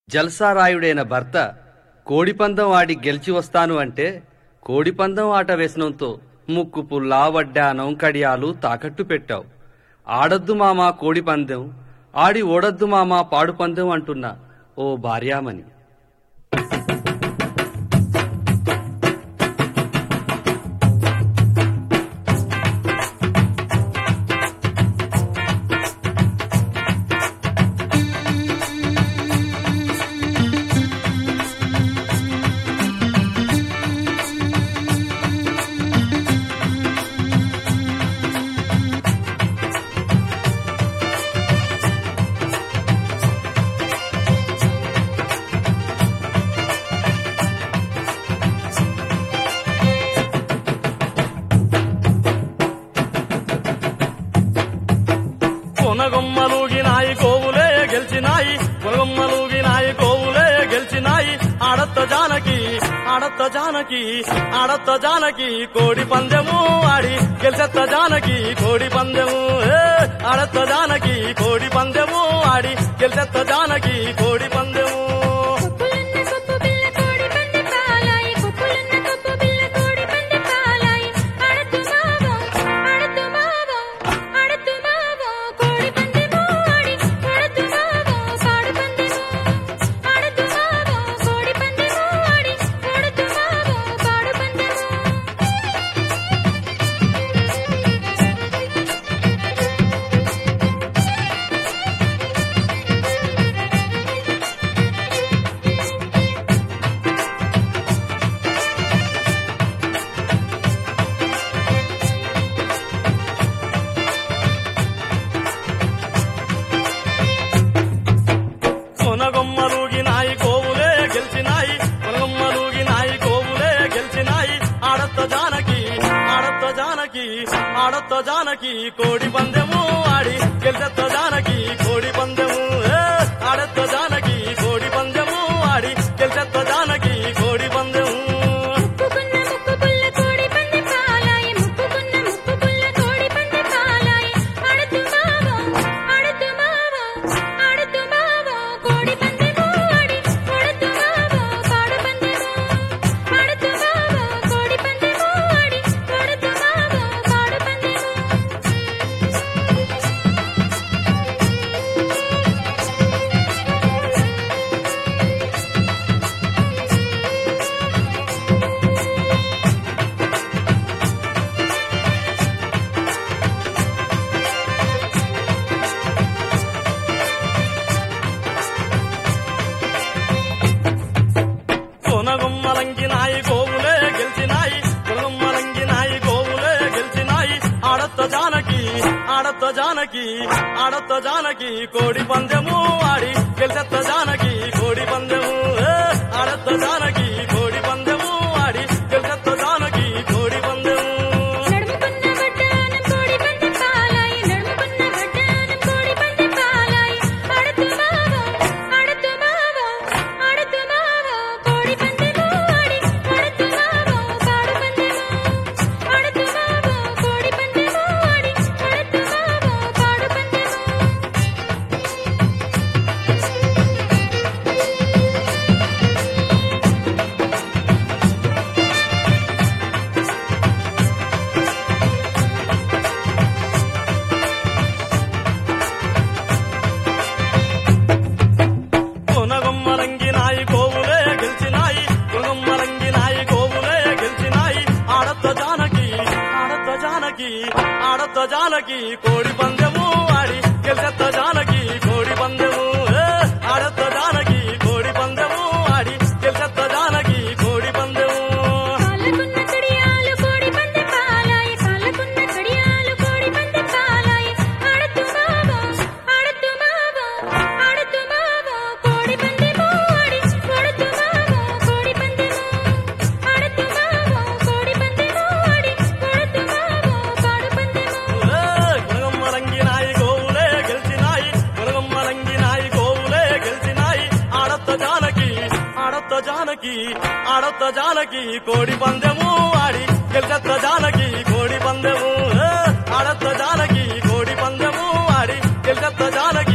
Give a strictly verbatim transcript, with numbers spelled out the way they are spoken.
జల్సారాయుడైన భర్త కోడిపందం ఆడి గెలిచి వస్తాను అంటే కోడిపందం ఆట వ్యసనంతో ముక్కు పుల్లా వడ్డానం కడియాలు తాకట్టు పెట్టావు. ఆడొద్దు మామా కోడిపందెం, ఆడి ఓడొద్దు మామా పాడుపందెం అంటున్న ఓ భార్యామణి. కొనగొమ్మలుగినాయి గోవులే గెలిచినాయి, కొనగొమ్మలుగినాయి గోవులే గెలిచినాయి. ఆడత్త జానకి ఆడత్త జానకి ఆడత్త జానకి కోడి పందెము ఆడి గెలిచెత్త జానకి కోడి పందెము. ఆడత్త జానకి కోడి పందెము ఆడి గెలిచెత్త జానకి కోడి పందెము. కొనగొమ్మలుగినాయి గోవులే గెలిచినాయి, కొనగొమ్మలుగినాయి గోవులే గెలిచినాయి. ఆడత్త జానకి ఆడత్త జానకి ఆడత్త జానకి కోడి పందెము ఆడి గెలిచెత్త జానకి కోడి పందెము. ఆడత్త జానకి కోడి పందెము ఆడి గెలిచెత్త జానకి కోడి పందెము. కొనగొమ్మలంగినాయి గోవులే గెలిచినాయి, కొనగొమ్మలంగినాయి గోవులే గెలిచినాయి. ఆడత్త జానకి ఆడత్త జానకి ఆడత్త జానకి కోడి పందెము ఆడి గెలిచెత్త జానకి కోడి పందెము. ఆడత్త జానకి కోడి పందెము ఆడి గెలిచెత్త జానకి కోడి పందెము. కొనగొమ్మలంగినాయి గోవులే గెలిచినాయి, కొనగొమ్మలంగినాయి గోవులే గెలిచినాయి. ఆడత్త జానకి ఆడత్త జానకి ఆడత్త జానకి కోడి పందెము ఆడి గెలిచెత్త జానకి కోడి పందెము. ఆడత్త జానకి కోడి పందెము ఆడి గెలిచెత్త జానకి కోడి పందెము. కొనగొమ్మలంగినాయి గోవులే గెలిచినాయి, కొనగొమ్మలంగినాయి గోవులే గెలిచినాయి. ఆడత్త జానకి ఆడత్త జానకి ఆడత్త జానకి కోడి పందెము ఆడి గెలిచెత్త జానకి కోడి పందెము. ఆడత్త జానకి కోడి పందెము ఆడి గెలిచెత్త జానకి